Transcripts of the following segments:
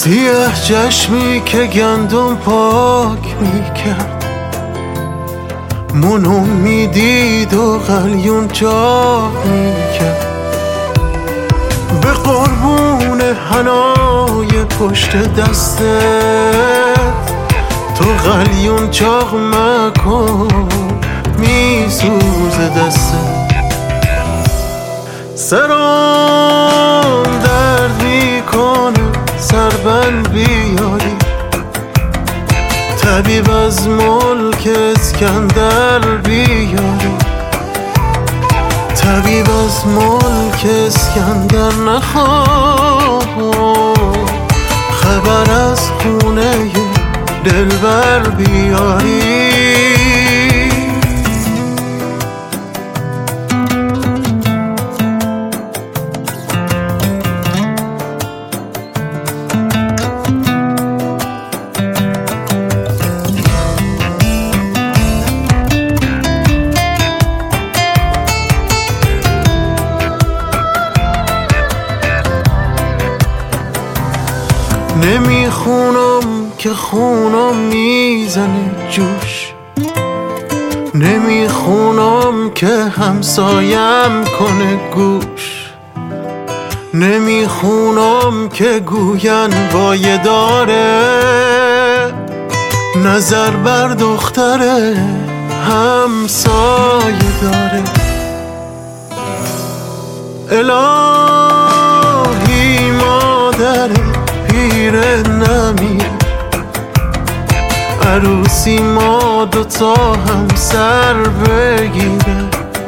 سیاه چشمی که گندم پاک میکرد، منو میدید و قلیون چاک میکرد. به قربون حنای پشت دستت تو قلیون چاق مکن، میسوزه دستت. سرام درد میکنه سربند بیاری، طبیب از ملک اسکندر بیاری، طبیب از ملک اسکندر. نخواه خبر از خونه دلبر بیاری. نمیخونم که خونم میزنه جوش، نمیخونم که همسایم کنه گوش، نمیخونم که گوین وایه داره، نظر بر دختره همسایه داره. الهی مادره پیره نمیره، عروسی ما دوتا هم سر بگیره.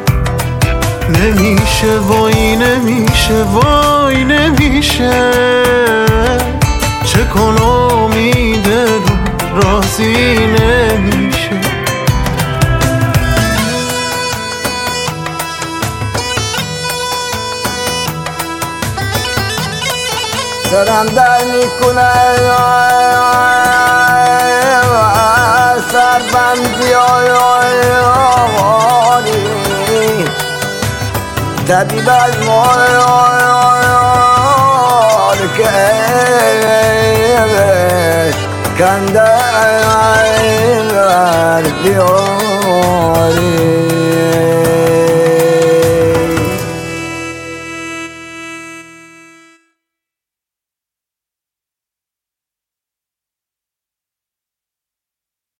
نمیشه وای نمیشه وای نمیشه، چه کنم این دل راضی نمیشه. سرم در میکنه سربندی آواری، طبیب از مال که کندر بیار.